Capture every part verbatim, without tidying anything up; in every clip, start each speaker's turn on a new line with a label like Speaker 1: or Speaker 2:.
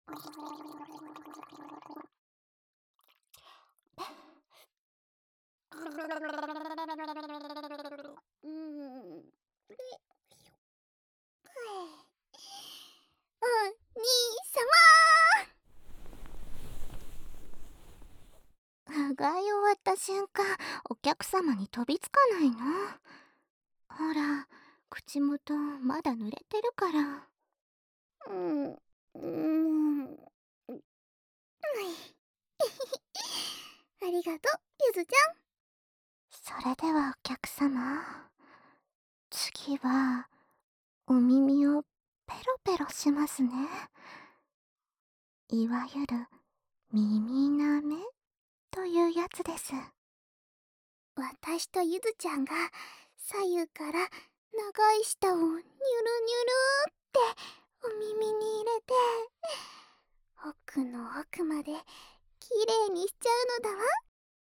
Speaker 1: うん。で、お兄様。うがい終わった瞬間、お客様に飛びつかないの。ほら、口元まだ濡れてるから。うん、うん。ありがとう、ゆずちゃん。それではお客様、次はお耳をペロペロしますね。いわゆる耳なめというやつです。私とゆずちゃんが左右から長い舌をニュルニュルってお耳に入れて、奥の奥まできれいにしちゃうのだわ。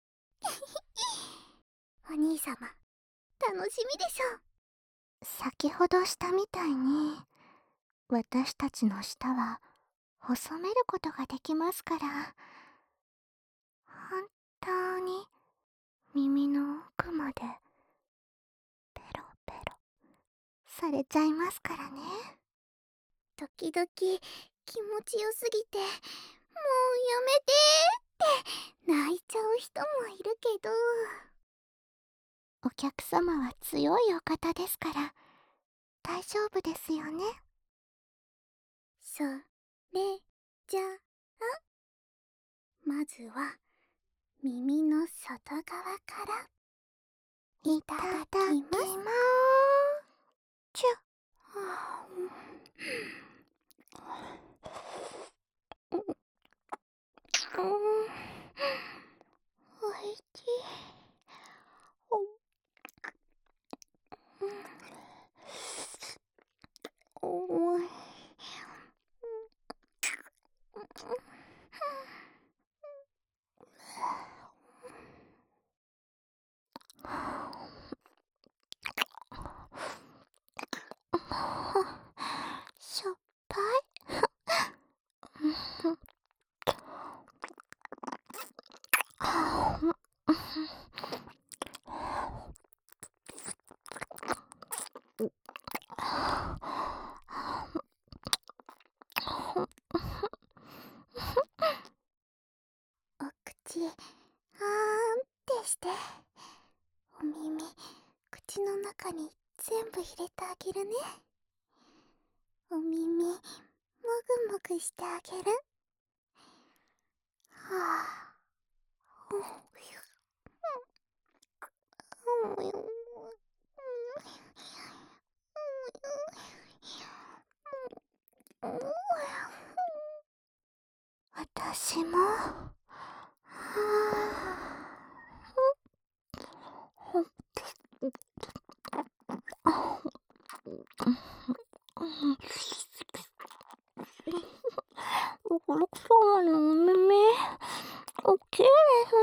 Speaker 1: お兄様、楽しみでしょう。先ほどしたみたいに、私たちの舌は細めることができますから、本当に耳の奥までペロペロされちゃいますからね。時々気持ちよすぎて、もうやめてって泣いちゃう人もいるけど、お客様は強いお方ですから大丈夫ですよね。それじゃあ、まずは耳の外側からいただきます。ちゅはあ、うん、おいしい。おい。しょっぱい。お口あーんってして、お耳口の中に全部入れてあげるね。お耳もぐもぐしてあげる。はあ、私も。お客様のお耳、大きいです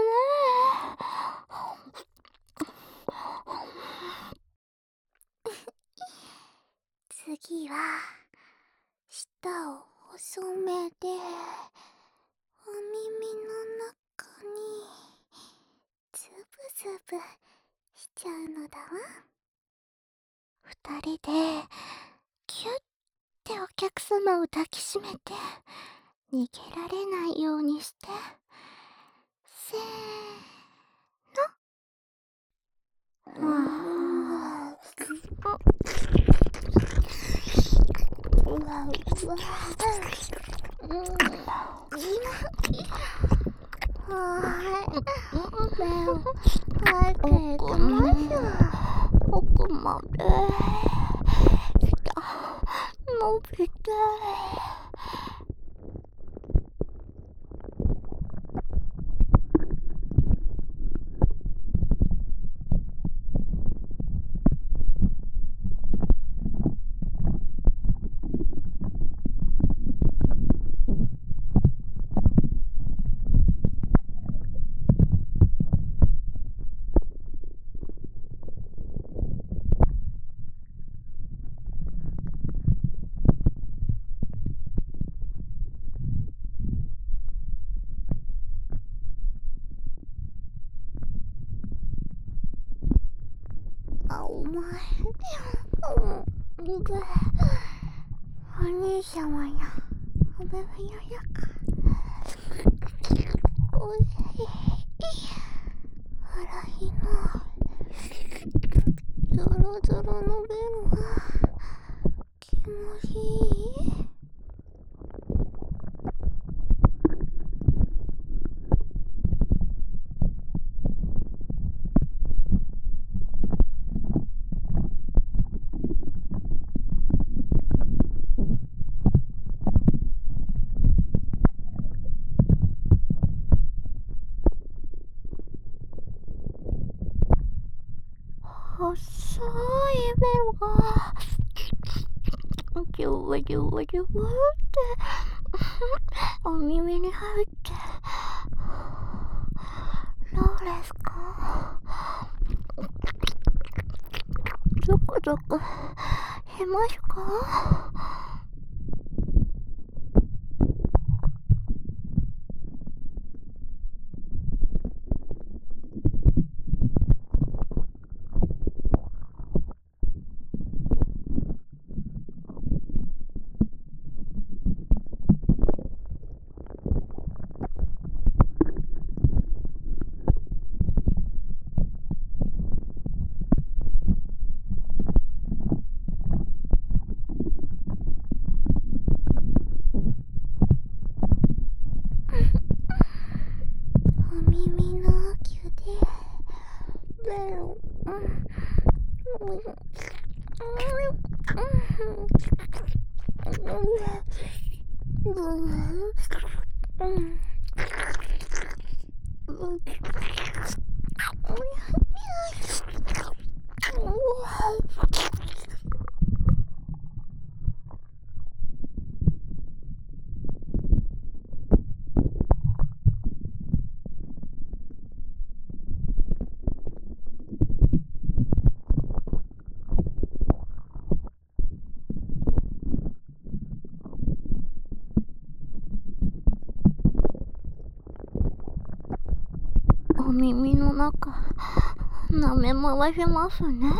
Speaker 1: ね。次は舌を細めでお耳の中にズブズブしちゃうのだわ。二人でキュッてお客様を抱きしめて逃げられないようにして、せーの。はあ、うわうわ、うん、はい、目を開けてます。奥まで伸びて。 あ、お前。うん。で、お兄様のおべべの中。おいしい。腹ひのゾロゾロのベロが気持ちいい。細いベロがジュワジュワジュワってお耳に入ってどうですか？ゾクゾクしますか？お耳の奥でベロうんうんうんうんお耳の中舐め回しますね。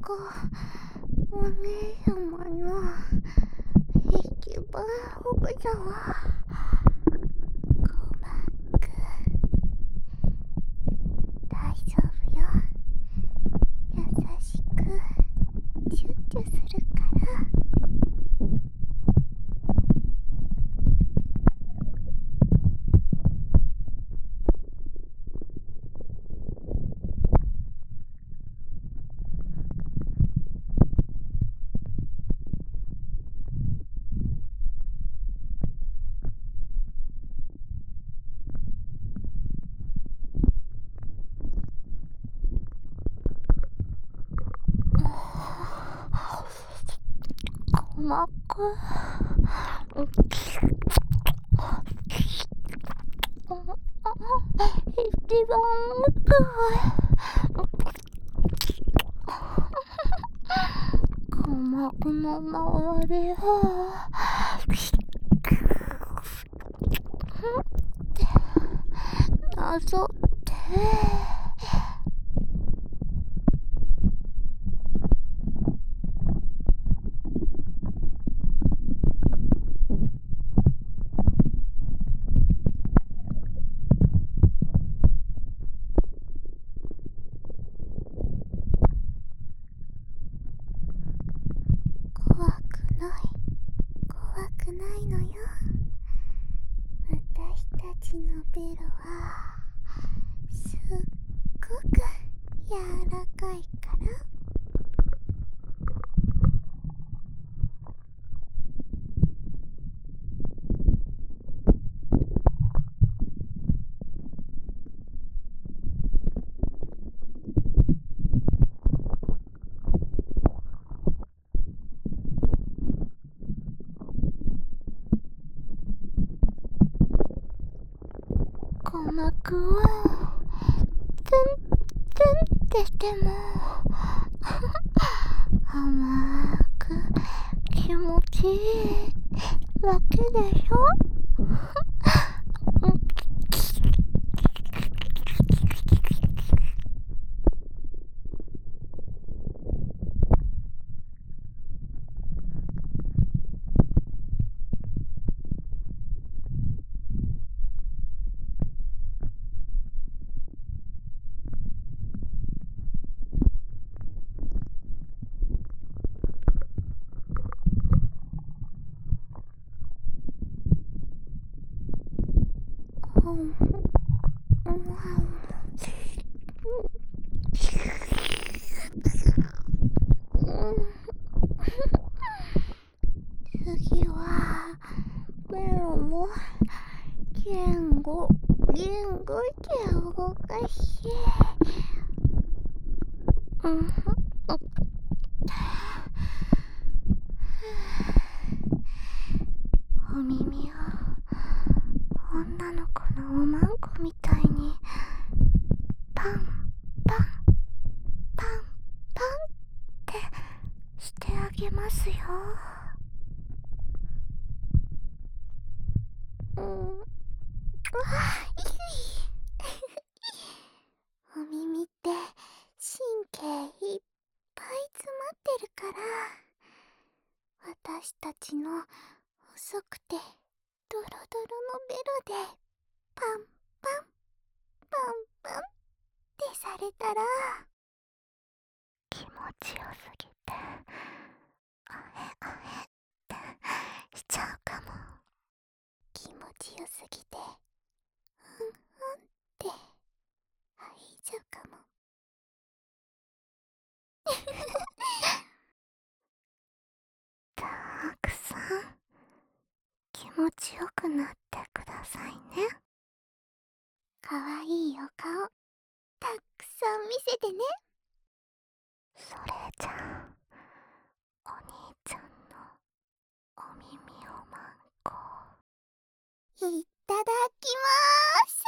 Speaker 1: こお姉様の一番奥だわ。鼓膜大丈夫よ。優しくチュッチュするから。鼓膜一番奥鼓膜の周りをなぞって怖くない怖くないのよ。私たちのベロはすっごく柔らかいから。鼓膜をツンツンってしても甘く気持ちいいわけでしょ。次はベロも言語言語で動かしうんお耳を女の子のおまんこみたいにパンパンパンパンってしてあげますよ。うん、うわいいお耳って神経いっぱい詰まってるから私たちの細くてドロドロのベロでパンパンパンパンってされたら気持ちよすぎてあへあへってしちゃうかも。気持ちよすぎてうんうんって吐いちゃうかも。たくさん気持ちよくなってくださいね。かわいいお顔たくさん見せてね。それじゃあお兄ちゃんのお耳をまんこいただきまーす。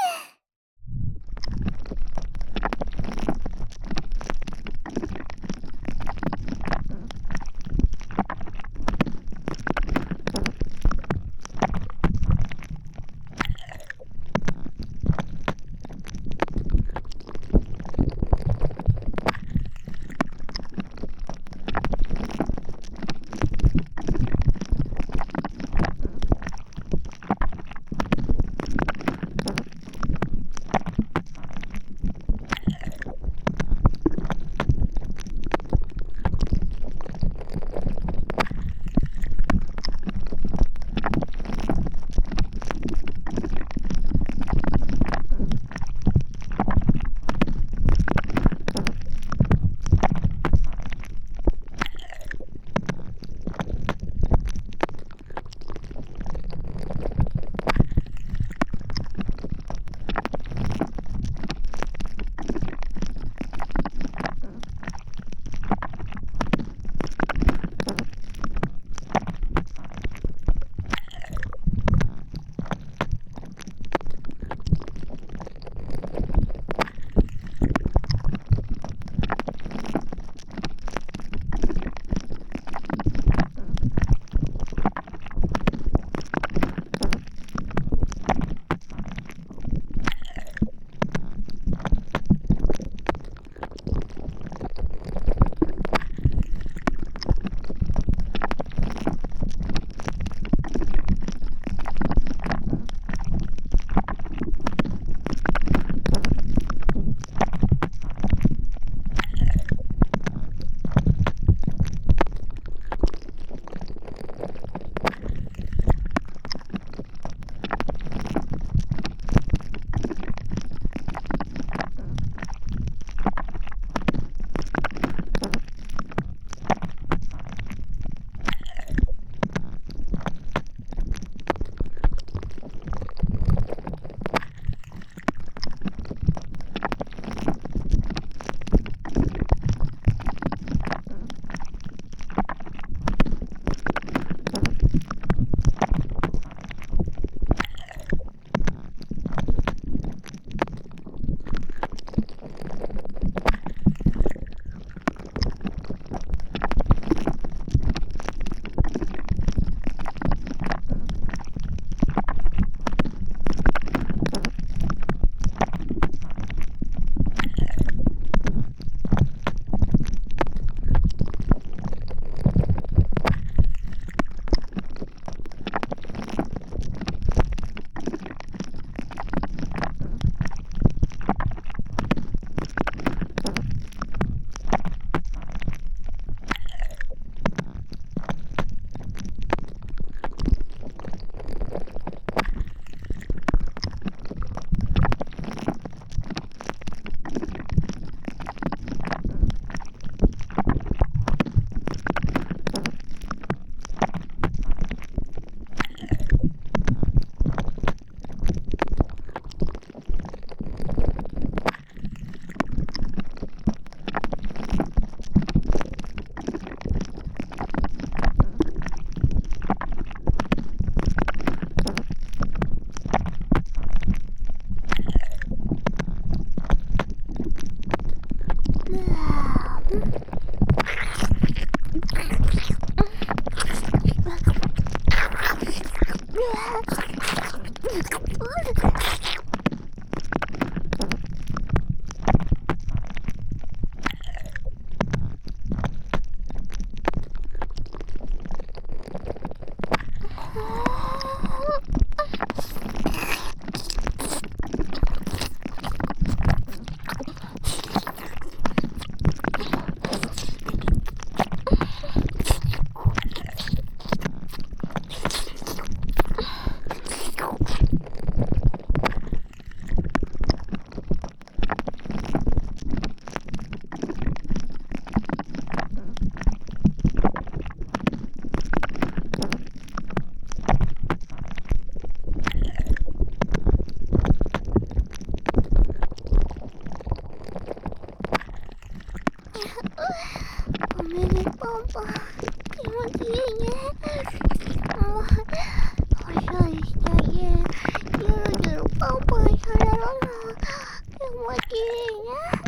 Speaker 1: おめめポンポン気持ちいいね。もう細い下でゆるゆるポンポンされるの気持ちいいね。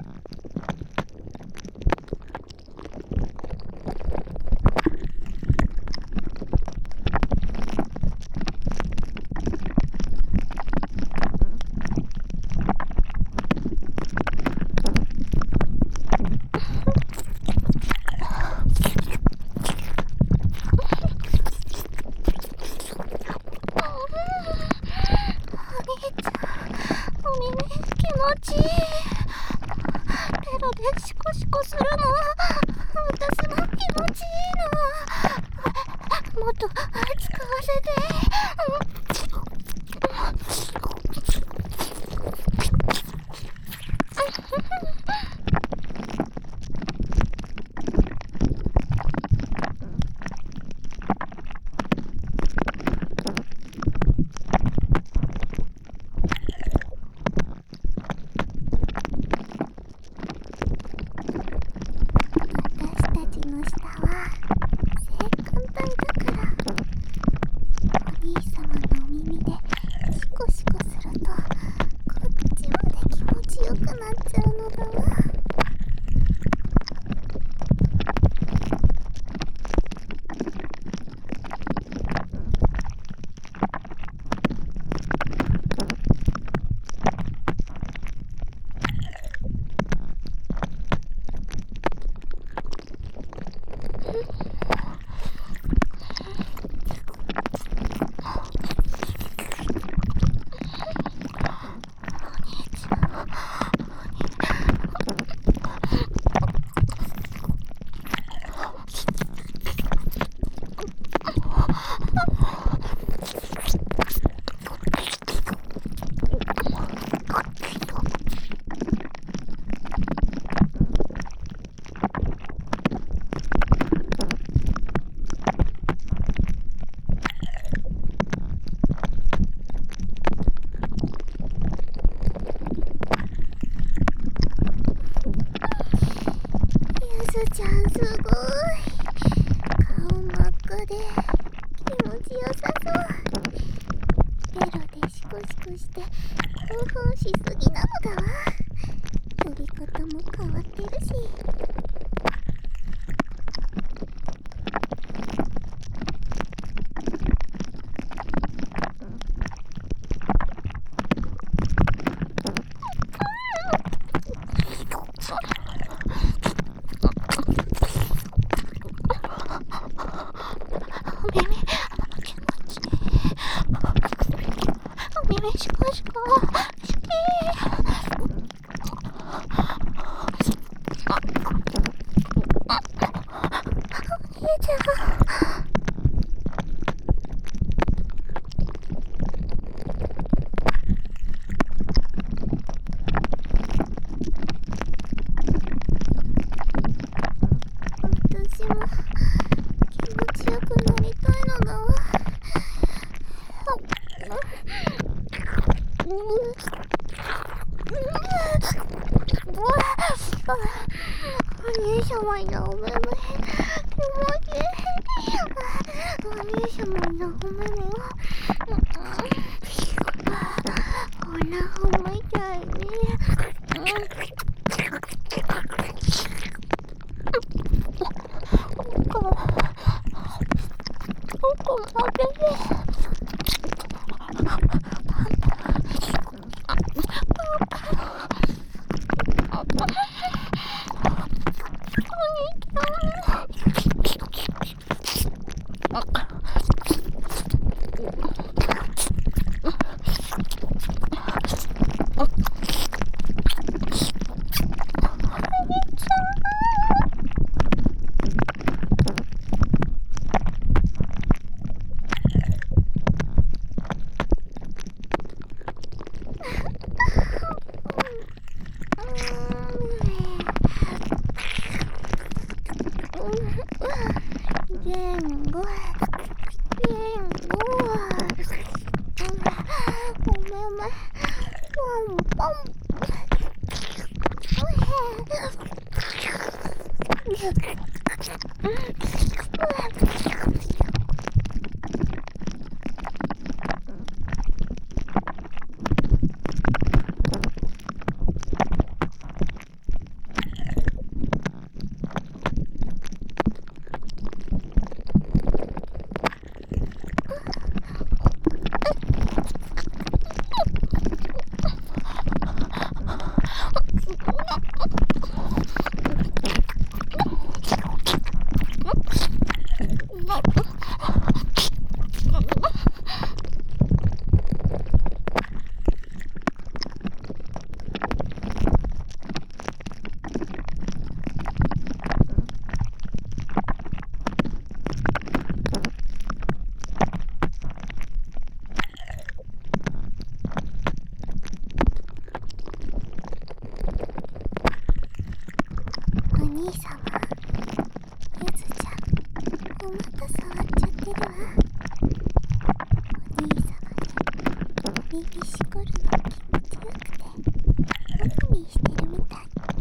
Speaker 1: 気持ちいい。ベロでシコシコするの私も気持ちいいの。もっと使わせて。ちゃんすごい。顔真っ赤で気持ちよさそう。ベロでシコシコして興奮しすぎなのだわ。呼び方も変わってるし。シコシコ好き。お兄ちゃん。私も気持ちよくなりたいのだわ。お兄様のお目目気持ちいい。お兄様のお目目をほらほみたいにお兄さま、ゆずちゃん、お股触っちゃってるわ。お兄さまでお耳しこるの気持ちよくてほのみしてるみたい。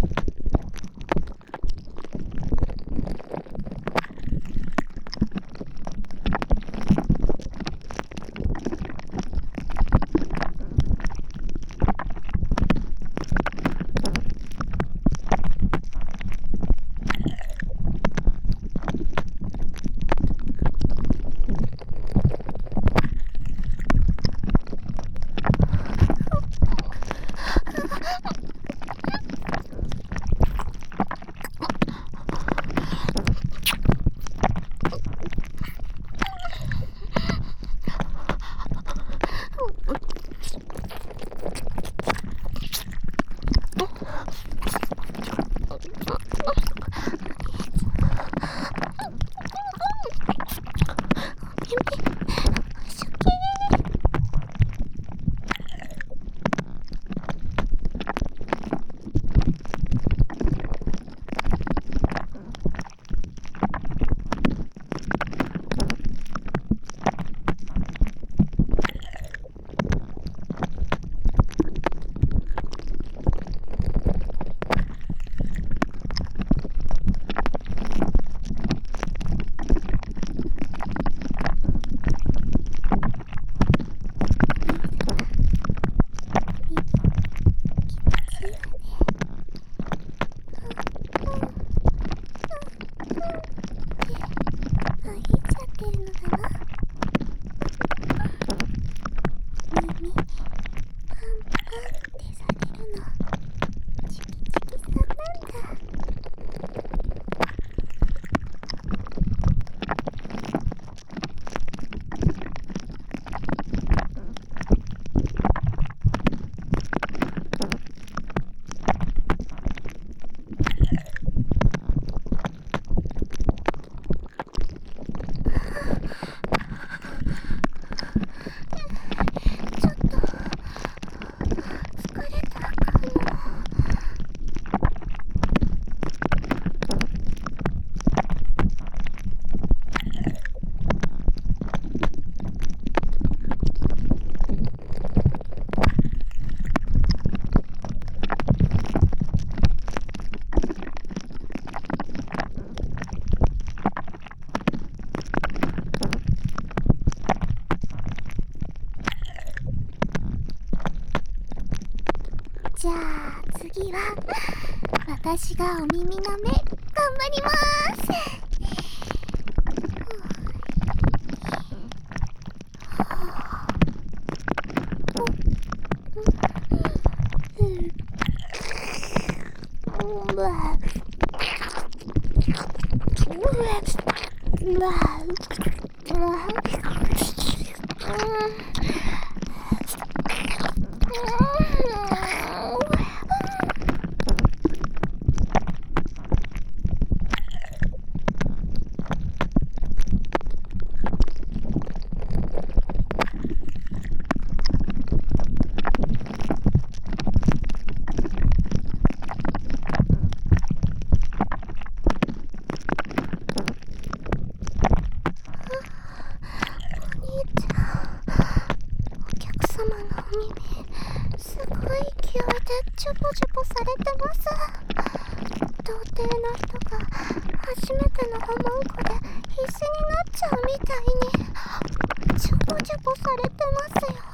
Speaker 1: じゃあ次は私がお耳の目頑張りまーす。すごい勢いでチョボチョボされてます。 童貞の人が初めてのおまんこで必死になっちゃうみたいにちょこちょこされてますよ。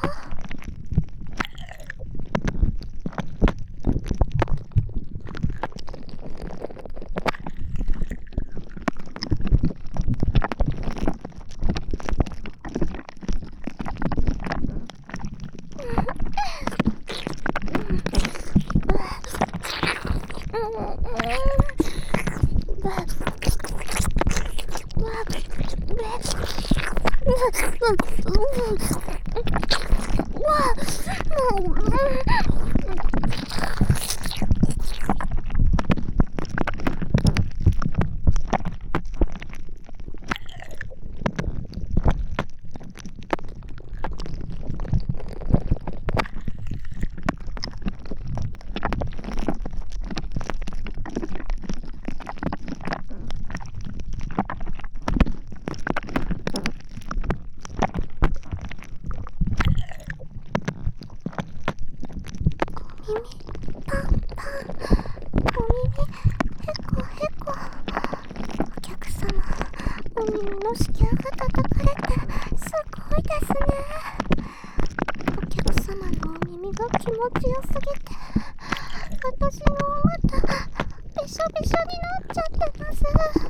Speaker 1: の子宮が叩かれてすごいですね。お客様のお耳が気持ちよすぎて私のお股びしょびしょになっちゃってます。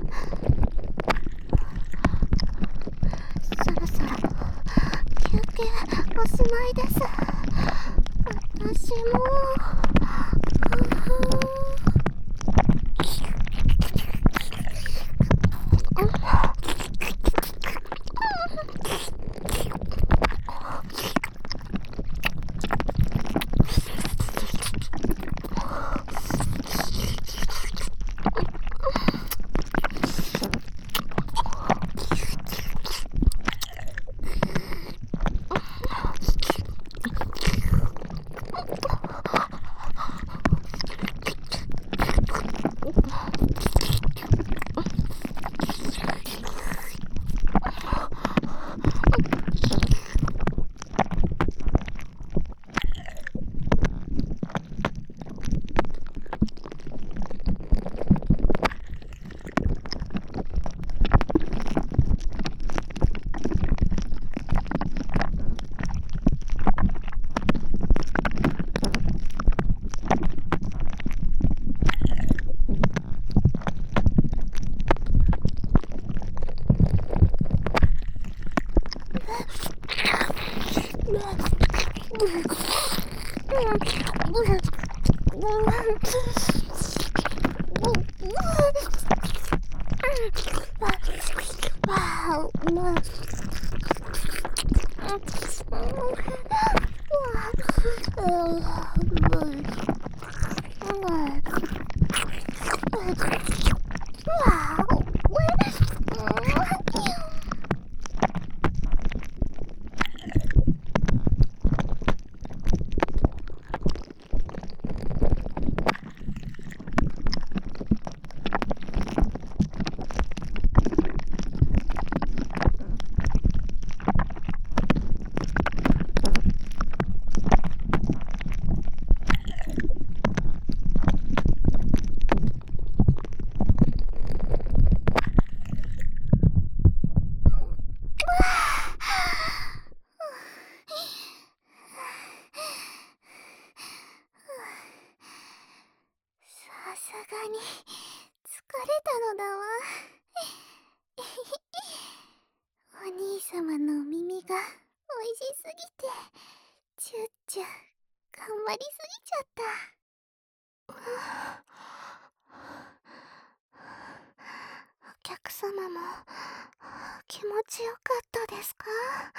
Speaker 1: そろそろ休憩おしまいです。私もさすがに疲れたのだわ。お兄様のお耳がおいしすぎてチュッチュ頑張りすぎちゃった。お客様も気持ちよかったですか？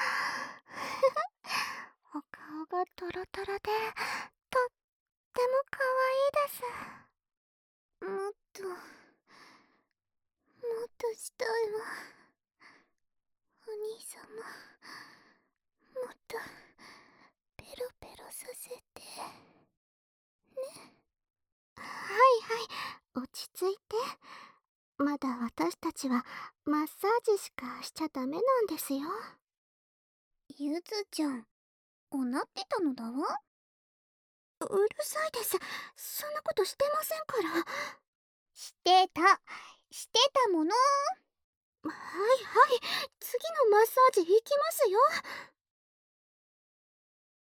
Speaker 1: お顔がトロトロでとっても可愛いです。もっともっとしたいわ。お兄様もっとペロペロさせてね。はいはい、落ち着いて。まだ私たちはマッサージしかしちゃダメなんですよ。ゆずちゃん、おなってたのだわ。うるさいです。そんなことしてませんから。 してたしてたもの。はいはい、次のマッサージ行きますよ。